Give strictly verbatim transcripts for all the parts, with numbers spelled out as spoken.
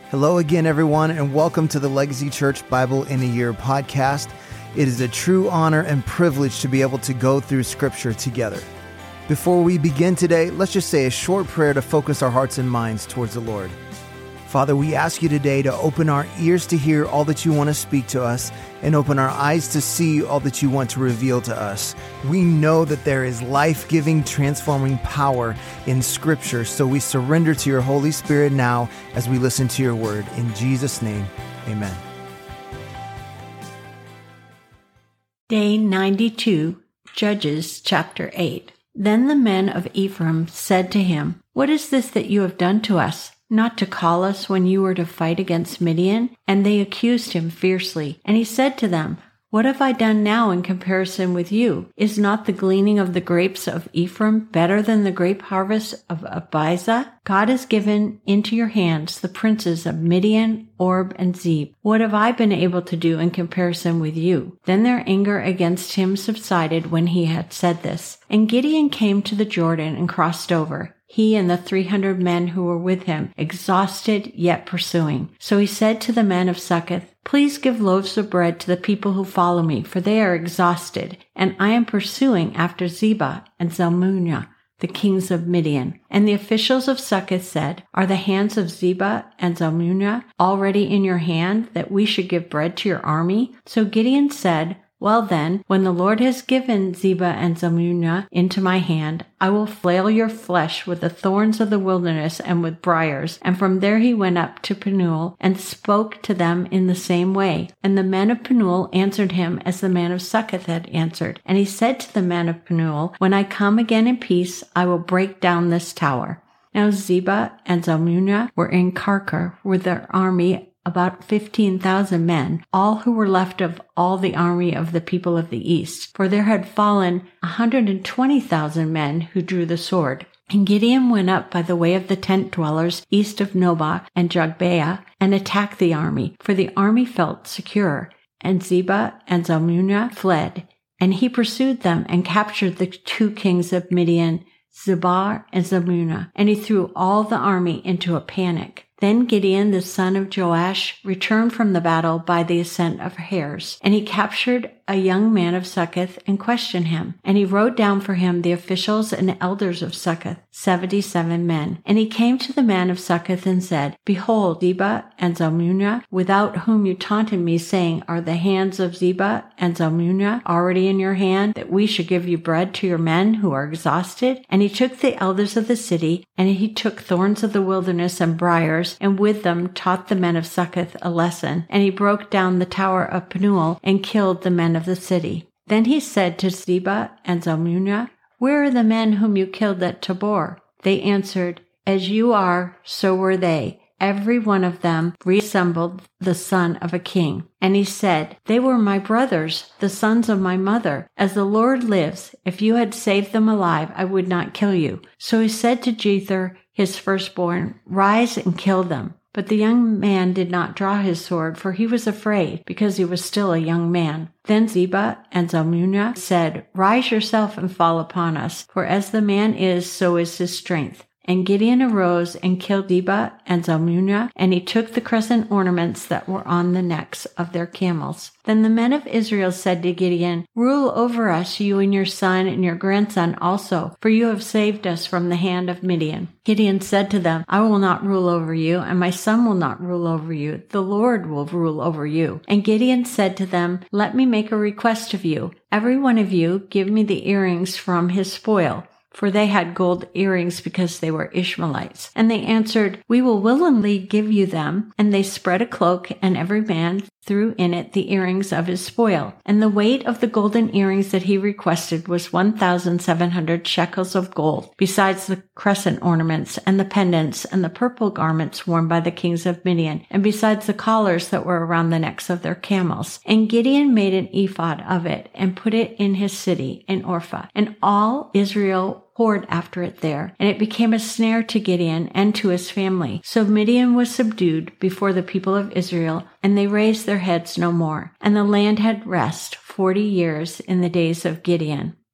Hello again, everyone, and welcome to the Legacy Church Bible in a Year podcast. It is a true honor and privilege to be able to go through Scripture together. Before we begin today, let's just say a short prayer to focus our hearts and minds towards the Lord. Father, we ask you today to open our ears to hear all that you want to speak to us and open our eyes to see all that you want to reveal to us. We know that there is life-giving, transforming power in Scripture, so we surrender to your Holy Spirit now as we listen to your word. In Jesus' name, amen. Day ninety-two, Judges chapter eight. Then the men of Ephraim said to him, "What is this that you have done to us? Not to call us when you were to fight against Midian?" And they accused him fiercely. And he said to them, "What have I done now in comparison with you? Is not the gleaning of the grapes of Ephraim better than the grape harvest of Abizah? God has given into your hands the princes of Midian, Orb, and Zeb. What have I been able to do in comparison with you?" Then their anger against him subsided when he had said this. And Gideon came to the Jordan and crossed over, he and the three hundred men who were with him, exhausted yet pursuing. So he said to the men of Succoth, "Please give loaves of bread to the people who follow me, for they are exhausted, and I am pursuing after Zebah and Zalmunna, the kings of Midian." And the officials of Succoth said, "Are the hands of Zebah and Zalmunna already in your hand, that we should give bread to your army?" So Gideon said, "Well then, when the Lord has given Zebah and Zalmunna into my hand, I will flail your flesh with the thorns of the wilderness and with briars." And from there he went up to Penuel and spoke to them in the same way. And the men of Penuel answered him as the man of Succoth had answered. And he said to the men of Penuel, "When I come again in peace, I will break down this tower." Now Zebah and Zalmunna were in Karkar with their army, about fifteen thousand men, all who were left of all the army of the people of the east. For there had fallen a hundred and twenty thousand men who drew the sword. And Gideon went up by the way of the tent dwellers east of Nobah and Jogbeah and attacked the army, for the army felt secure. And Zebah and Zalmunna fled. And he pursued them and captured the two kings of Midian, Zebah and Zalmunna. And he threw all the army into a panic. Then Gideon, the son of Joash, returned from the battle by the ascent of Hares, and he captured a young man of Succoth and questioned him. And he wrote down for him the officials and elders of Succoth, seventy-seven men. And he came to the man of Succoth and said, "Behold, Zebah and Zalmunna, without whom you taunted me, saying, 'Are the hands of Zebah and Zalmunna already in your hand, that we should give you bread to your men who are exhausted?' And he took the elders of the city, and he took thorns of the wilderness and briars, and with them taught the men of Succoth a lesson. And he broke down the tower of Penuel and killed the men of the city. Then he said to Zebah and Zalmunna, 'Where are the men whom you killed at Tabor?' They answered, 'As you are, so were they. Every one of them resembled the son of a king.' And he said, 'They were my brothers, the sons of my mother. As the Lord lives, if you had saved them alive, I would not kill you.' So he said to Jether, his firstborn, 'Rise and kill them.' But the young man did not draw his sword, for he was afraid, because he was still a young man. Then Zebah and Zalmunna said, 'Rise yourself and fall upon us, for as the man is, so is his strength.' And Gideon arose and killed Zebah and Zalmunna, and he took the crescent ornaments that were on the necks of their camels. Then the men of Israel said to Gideon, 'Rule over us, you and your son and your grandson also, for you have saved us from the hand of Midian.' Gideon said to them, 'I will not rule over you, and my son will not rule over you. The Lord will rule over you.' And Gideon said to them, 'Let me make a request of you. Every one of you give me the earrings from his spoil.' For they had gold earrings because they were Ishmaelites. And they answered, 'We will willingly give you them.' And they spread a cloak, and every man threw in it the earrings of his spoil. And the weight of the golden earrings that he requested was one thousand seven hundred shekels of gold, besides the crescent ornaments and the pendants and the purple garments worn by the kings of Midian, and besides the collars that were around the necks of their camels. And Gideon made an ephod of it and put it in his city, in Orpha. And all Israel poured after it there, and it became a snare to Gideon and to his family. So Midian was subdued before the people of Israel, and they raised their heads no more. And the land had rest forty years in the days of Gideon.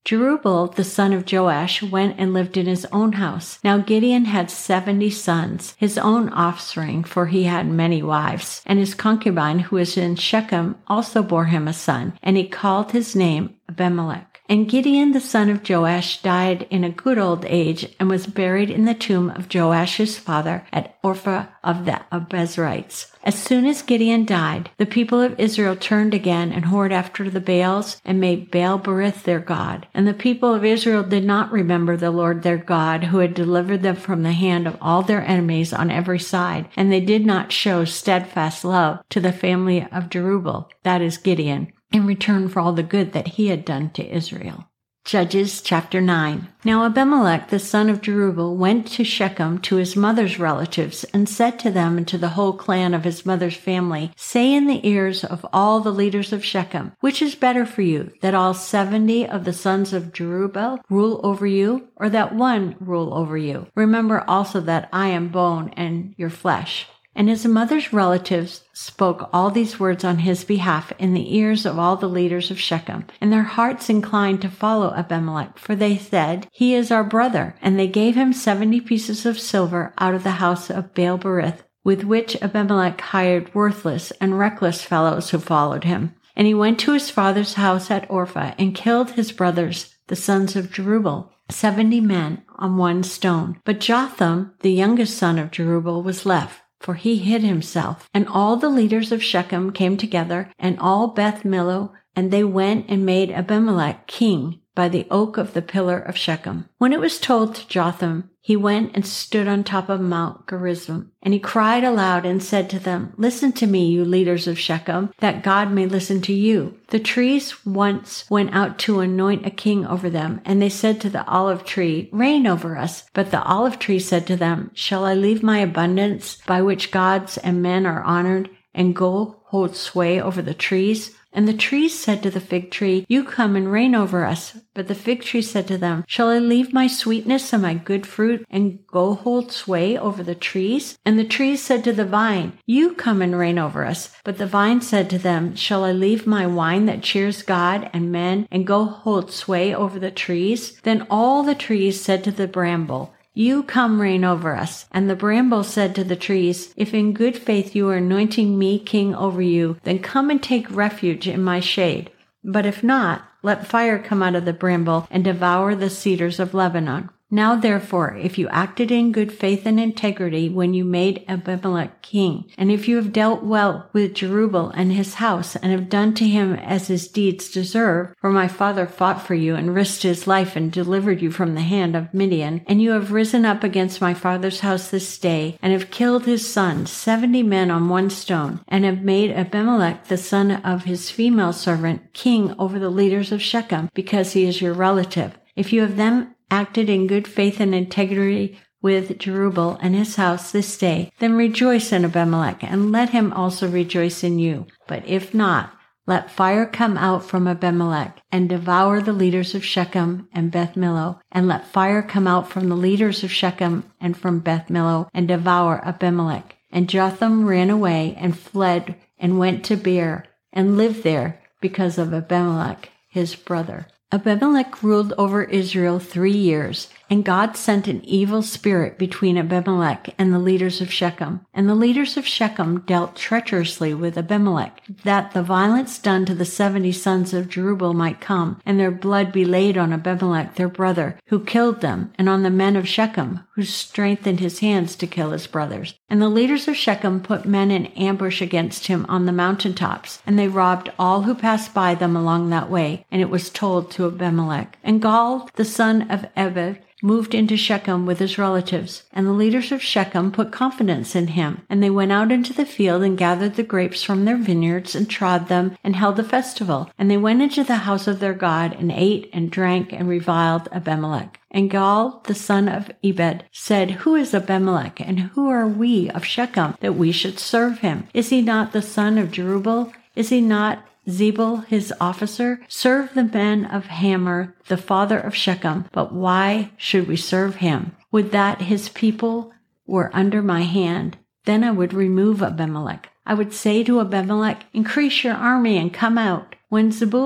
Jerubbaal, the son of Joash, went and lived in his own house. Now Gideon had seventy sons, his own offspring, for he had many wives. And his concubine, who was in Shechem, also bore him a son, and he called his name Abimelech. And Gideon the son of Joash died in a good old age, and was buried in the tomb of Joash his father at Ophrah of the Abiezrites. As soon as Gideon died, the people of Israel turned again and whored after the Baals, and made Baal-berith their god. And the people of Israel did not remember the Lord their God, who had delivered them from the hand of all their enemies on every side. And they did not show steadfast love to the family of Jerubbaal, that is Gideon, in return for all the good that he had done to Israel. Judges chapter nine. Now Abimelech the son of Jerubbaal went to Shechem to his mother's relatives, and said to them and to the whole clan of his mother's family, Say in the ears of all the leaders of Shechem, which is better for you, that all seventy of the sons of Jerubbaal rule over you, or that one rule over you? Remember also that I am bone and your flesh. And his mother's relatives spoke all these words on his behalf in the ears of all the leaders of Shechem. And their hearts inclined to follow Abimelech, for they said, He is our brother. And they gave him seventy pieces of silver out of the house of Baal-berith, with which Abimelech hired worthless and reckless fellows who followed him. And he went to his father's house at Ophrah, and killed his brothers, the sons of Jerubbaal, seventy men on one stone. But Jotham, the youngest son of Jerubbaal, was left, for he hid himself. And all the leaders of Shechem came together, and all Beth Millo, and they went and made Abimelech king by the oak of the pillar of Shechem. When it was told to Jotham, he went and stood on top of Mount Gerizim. And he cried aloud and said to them, Listen to me, you leaders of Shechem, that God may listen to you. The trees once went out to anoint a king over them, and they said to the olive tree, Reign over us. But the olive tree said to them, Shall I leave my abundance, by which gods and men are honored, and go hold sway over the trees? And the trees said to the fig tree, You come and reign over us. But the fig tree said to them, Shall I leave my sweetness and my good fruit, and go hold sway over the trees? And the trees said to the vine, You come and reign over us. But the vine said to them, Shall I leave my wine that cheers God and men, and go hold sway over the trees? Then all the trees said to the bramble, You come reign over us. And the bramble said to the trees, If in good faith you are anointing me king over you, then come and take refuge in my shade. But if not, let fire come out of the bramble and devour the cedars of Lebanon. Now therefore, if you acted in good faith and integrity when you made Abimelech king, and if you have dealt well with Jerubbaal and his house, and have done to him as his deeds deserve, for my father fought for you and risked his life and delivered you from the hand of Midian, and you have risen up against my father's house this day, and have killed his sons, seventy men on one stone, and have made Abimelech the son of his female servant king over the leaders of Shechem, because he is your relative. If you have then acted in good faith and integrity with Jerubbaal and his house this day, then rejoice in Abimelech, and let him also rejoice in you. But if not, let fire come out from Abimelech, and devour the leaders of Shechem and Beth Millo, and let fire come out from the leaders of Shechem and from Beth Millo, and devour Abimelech. And Jotham ran away and fled and went to Beer, and lived there because of Abimelech his brother. Abimelech ruled over Israel three years, and God sent an evil spirit between Abimelech and the leaders of Shechem. And the leaders of Shechem dealt treacherously with Abimelech, that the violence done to the seventy sons of Jerubbaal might come, and their blood be laid on Abimelech their brother, who killed them, and on the men of Shechem, who strengthened his hands to kill his brothers. And the leaders of Shechem put men in ambush against him on the mountaintops, and they robbed all who passed by them along that way. And it was told to Abimelech. And Gaal, the son of Ebed, moved into Shechem with his relatives, and the leaders of Shechem put confidence in him. And they went out into the field and gathered the grapes from their vineyards and trod them and held a festival. And they went into the house of their God and ate and drank and reviled Abimelech. And Gaal, the son of Ebed, said, Who is Abimelech, and who are we of Shechem, that we should serve him? Is he not the son of Jerubbaal? Is he not Zebul, his officer? Serve the men of Hamor, the father of Shechem. But why should we serve him? Would that his people were under my hand. Then I would remove Abimelech. I would say to Abimelech, Increase your army and come out. When Zebul, the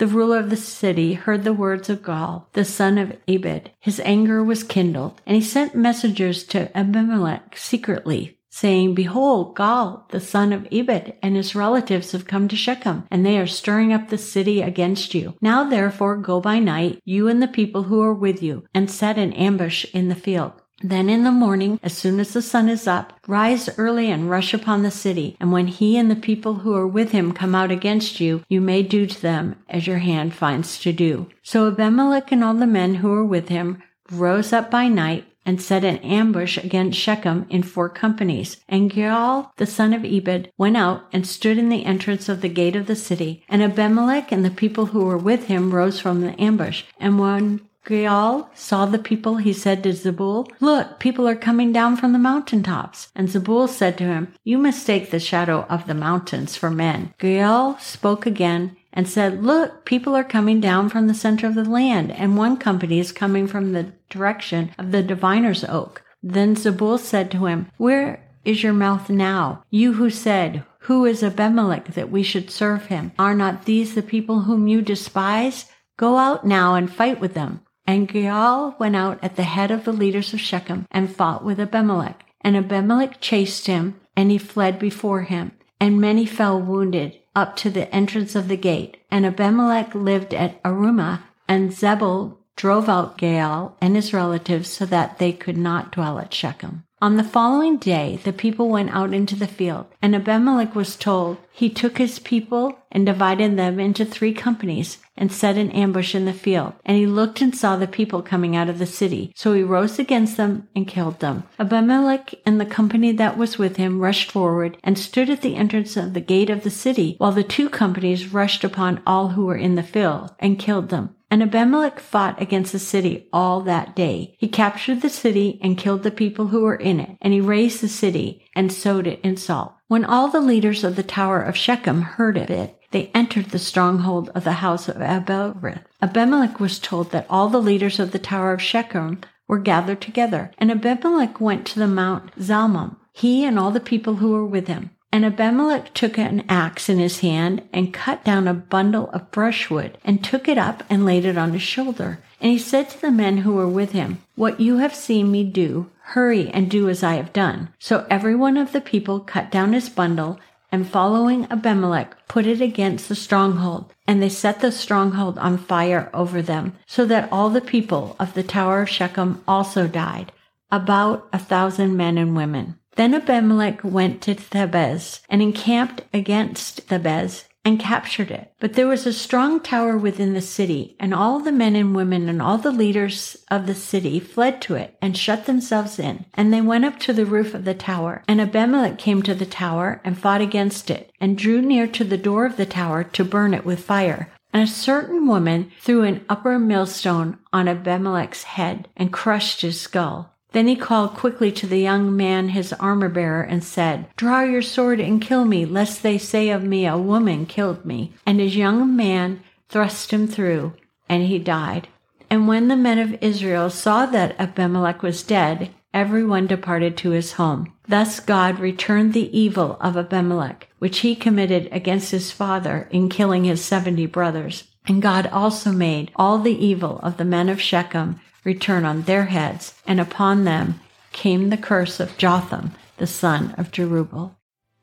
the ruler of the city, heard the words of Gaal, the son of Ebed, his anger was kindled, and he sent messengers to Abimelech secretly, saying, Behold, Gaal, the son of Ebed, and his relatives have come to Shechem, and they are stirring up the city against you. Now therefore go by night, you and the people who are with you, and set an ambush in the field. Then in the morning, as soon as the sun is up, rise early and rush upon the city, and when he and the people who are with him come out against you, you may do to them as your hand finds to do. So Abimelech and all the men who were with him rose up by night, and set an ambush against Shechem in four companies. And Gaal, the son of Ebed, went out and stood in the entrance of the gate of the city. And Abimelech and the people who were with him rose from the ambush. And when Gaal saw the people, he said to Zebul, Look, people are coming down from the mountaintops. And Zebul said to him, You mistake the shadow of the mountains for men. Gaal spoke again and said, Look, people are coming down from the center of the land, and one company is coming from the direction of the diviner's oak. Then Zebul said to him, Where is your mouth now, you who said, Who is Abimelech that we should serve him? Are not these the people whom you despise? Go out now and fight with them. And Gaal went out at the head of the leaders of Shechem and fought with Abimelech. And Abimelech chased him, and he fled before him. And many fell wounded up to the entrance of the gate. And Abimelech lived at Arumah, and Zebul drove out Gaal and his relatives so that they could not dwell at Shechem. On the following day, the people went out into the field, and Abimelech was told. He took his people and divided them into three companies and set an ambush in the field. And he looked and saw the people coming out of the city. So he rose against them and killed them. Abimelech and the company that was with him rushed forward and stood at the entrance of the gate of the city, while the two companies rushed upon all who were in the field and killed them. And Abimelech fought against the city all that day. He captured the city and killed the people who were in it, and he razed the city and sowed it in salt. When all the leaders of the tower of Shechem heard of it, they entered the stronghold of the house of Abimelech. Abimelech was told that all the leaders of the tower of Shechem were gathered together, and Abimelech went to the Mount Zalmon, he and all the people who were with him. And Abimelech took an axe in his hand and cut down a bundle of brushwood and took it up and laid it on his shoulder. And he said to the men who were with him, What you have seen me do, hurry and do as I have done. So every one of the people cut down his bundle, and following Abimelech put it against the stronghold. And they set the stronghold on fire over them, so that all the people of the tower of Shechem also died, about a thousand men and women. Then Abimelech went to Thebez and encamped against Thebez and captured it. But there was a strong tower within the city, and all the men and women and all the leaders of the city fled to it and shut themselves in. And they went up to the roof of the tower. And Abimelech came to the tower and fought against it, and drew near to the door of the tower to burn it with fire. And a certain woman threw an upper millstone on Abimelech's head and crushed his skull. Then he called quickly to the young man his armor-bearer and said, Draw your sword and kill me, lest they say of me, A woman killed me. And his young man thrust him through, and he died. And when the men of Israel saw that Abimelech was dead, every one departed to his home. Thus God returned the evil of Abimelech, which he committed against his father in killing his seventy brothers. And God also made all the evil of the men of Shechem return on their heads, and upon them came the curse of Jotham, the son of Jerubbaal.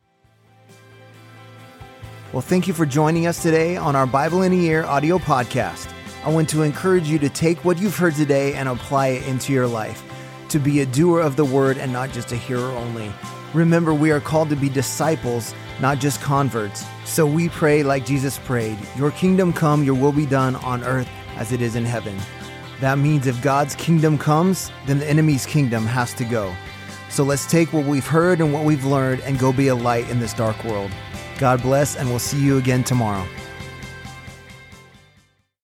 Well, thank you for joining us today on our Bible in a Year audio podcast. I want to encourage you to take what you've heard today and apply it into your life, to be a doer of the word and not just a hearer only. Remember, we are called to be disciples, not just converts. So we pray like Jesus prayed, Your kingdom come, your will be done on earth as it is in heaven. That means if God's kingdom comes, then the enemy's kingdom has to go. So let's take what we've heard and what we've learned and go be a light in this dark world. God bless, and we'll see you again tomorrow.